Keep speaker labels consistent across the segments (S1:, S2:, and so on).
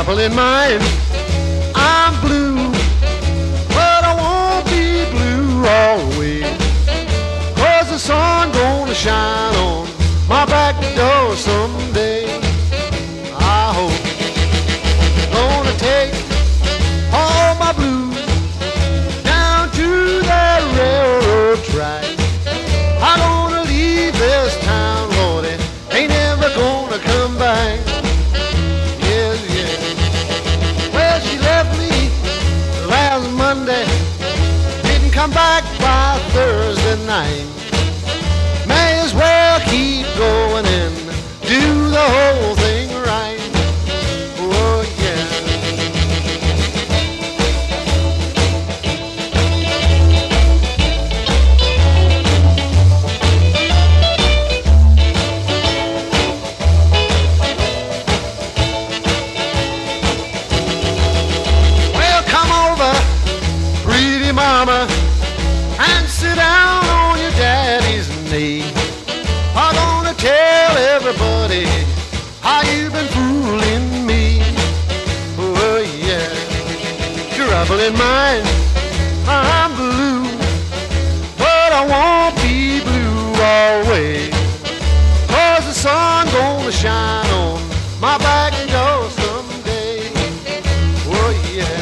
S1: trouble in mind. I'm blue, but I won't be blue always, 'cause the sun gonna shine on my back door someday. I hope gonna take all my blues down to that railroad track. I'm gonna leave this town, Lordy, ain't never gonna come back. Yes, yes. Well, she left me last Monday, didn't come back by Thursday night. May as well keep going and do the whole thing right. Oh, yeah. Well, come over, pretty mama, and sit down on your daddy's knee. I'm gonna tell everybody how you've been fooling me. Oh, yeah. Trouble in mind, I'm blue, but I won't be blue always, 'cause the sun gonna shine on my back door someday. Oh, yeah.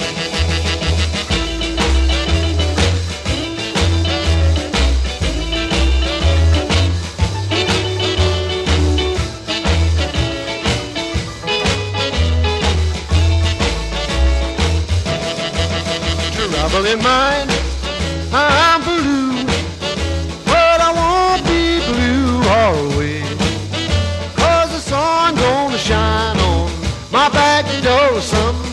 S1: Trouble in mind, I'm blue, but I won't be blue always, 'cause the sun gonna shine on my back door someday.